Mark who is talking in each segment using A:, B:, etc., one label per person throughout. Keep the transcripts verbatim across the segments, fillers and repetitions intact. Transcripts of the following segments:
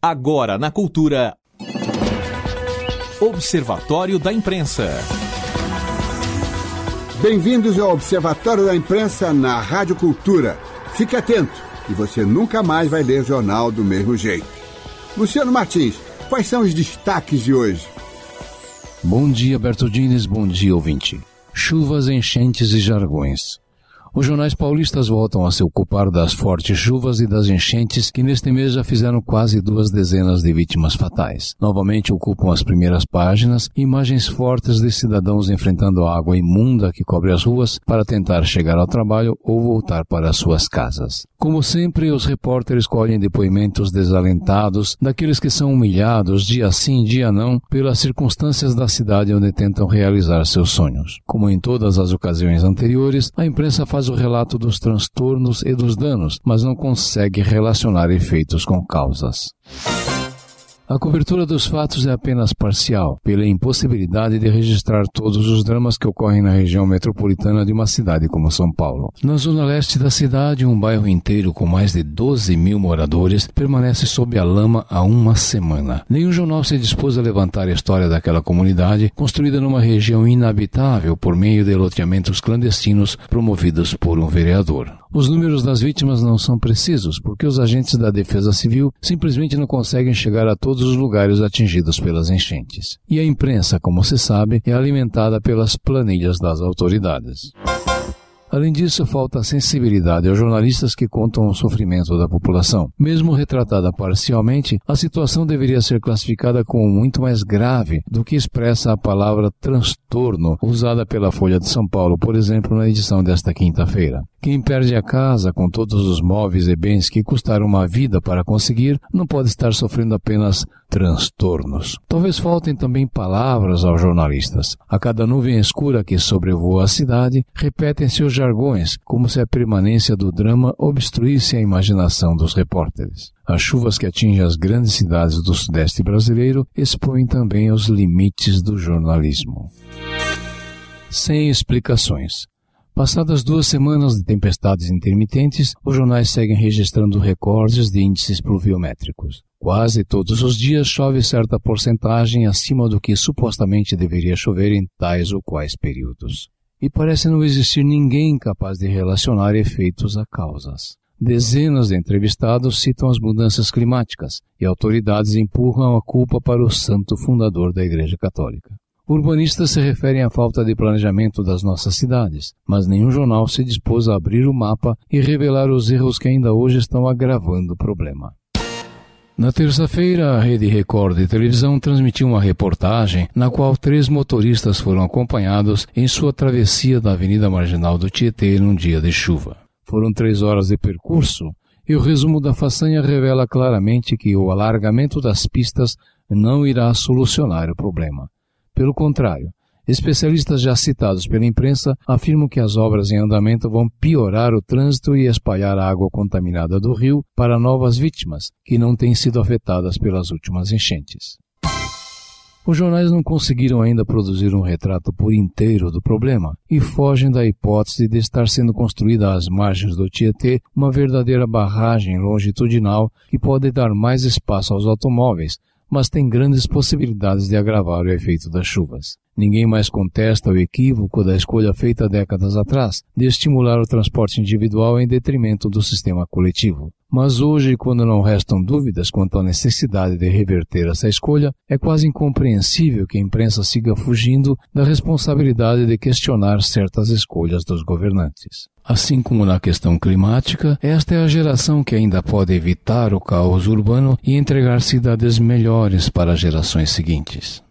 A: Agora na Cultura. Observatório da Imprensa.
B: Bem-vindos ao Observatório da Imprensa na Rádio Cultura. Fique atento e você nunca mais vai ler jornal do mesmo jeito. Luciano Martins, quais são os destaques de hoje?
C: Bom dia, Alberto Diniz, bom dia, ouvinte. Chuvas, enchentes e jargões. Os jornais paulistas voltam a se ocupar das fortes chuvas e das enchentes que neste mês já fizeram quase duas dezenas de vítimas fatais. Novamente ocupam as primeiras páginas imagens fortes de cidadãos enfrentando a água imunda que cobre as ruas para tentar chegar ao trabalho ou voltar para suas casas. Como sempre, os repórteres colhem depoimentos desalentados daqueles que são humilhados dia sim, dia não, pelas circunstâncias da cidade onde tentam realizar seus sonhos. Como em todas as ocasiões anteriores, a imprensa faz o relato dos transtornos e dos danos, mas não consegue relacionar efeitos com causas. A cobertura dos fatos é apenas parcial, pela impossibilidade de registrar todos os dramas que ocorrem na região metropolitana de uma cidade como São Paulo. Na zona leste da cidade, um bairro inteiro com mais de doze mil moradores permanece sob a lama há uma semana. Nenhum jornal se dispôs a levantar a história daquela comunidade, construída numa região inabitável por meio de loteamentos clandestinos promovidos por um vereador. Os números das vítimas não são precisos, porque os agentes da Defesa Civil simplesmente não conseguem chegar a todos os lugares atingidos pelas enchentes. E a imprensa, como se sabe, é alimentada pelas planilhas das autoridades. Além disso, falta sensibilidade aos jornalistas que contam o sofrimento da população. Mesmo retratada parcialmente, a situação deveria ser classificada como muito mais grave do que expressa a palavra transtorno, usada pela Folha de São Paulo, por exemplo, na edição desta quinta-feira. Quem perde a casa com todos os móveis e bens que custaram uma vida para conseguir, não pode estar sofrendo apenas transtornos. Talvez faltem também palavras aos jornalistas. A cada nuvem escura que sobrevoa a cidade, repetem-se os jargões, como se a permanência do drama obstruísse a imaginação dos repórteres. As chuvas que atingem as grandes cidades do sudeste brasileiro expõem também os limites do jornalismo. Sem explicações. Passadas duas semanas de tempestades intermitentes, os jornais seguem registrando recordes de índices pluviométricos. Quase todos os dias chove certa porcentagem acima do que supostamente deveria chover em tais ou quais períodos. E parece não existir ninguém capaz de relacionar efeitos a causas. Dezenas de entrevistados citam as mudanças climáticas e autoridades empurram a culpa para o santo fundador da Igreja Católica. Urbanistas se referem à falta de planejamento das nossas cidades, mas nenhum jornal se dispôs a abrir o mapa e revelar os erros que ainda hoje estão agravando o problema. Na terça-feira, a Rede Record de televisão transmitiu uma reportagem na qual três motoristas foram acompanhados em sua travessia da Avenida Marginal do Tietê num dia de chuva. Foram três horas de percurso e o resumo da façanha revela claramente que o alargamento das pistas não irá solucionar o problema. Pelo contrário, especialistas já citados pela imprensa afirmam que as obras em andamento vão piorar o trânsito e espalhar a água contaminada do rio para novas vítimas, que não têm sido afetadas pelas últimas enchentes. Os jornais não conseguiram ainda produzir um retrato por inteiro do problema e fogem da hipótese de estar sendo construída às margens do Tietê uma verdadeira barragem longitudinal que pode dar mais espaço aos automóveis, mas tem grandes possibilidades de agravar o efeito das chuvas. Ninguém mais contesta o equívoco da escolha feita décadas atrás de estimular o transporte individual em detrimento do sistema coletivo. Mas hoje, quando não restam dúvidas quanto à necessidade de reverter essa escolha, é quase incompreensível que a imprensa siga fugindo da responsabilidade de questionar certas escolhas dos governantes. Assim como na questão climática, esta é a geração que ainda pode evitar o caos urbano e entregar cidades melhores para as gerações seguintes.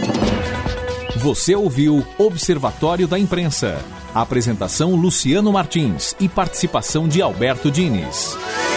A: Você ouviu Observatório da Imprensa. Apresentação Luciano Martins e participação de Alberto Diniz.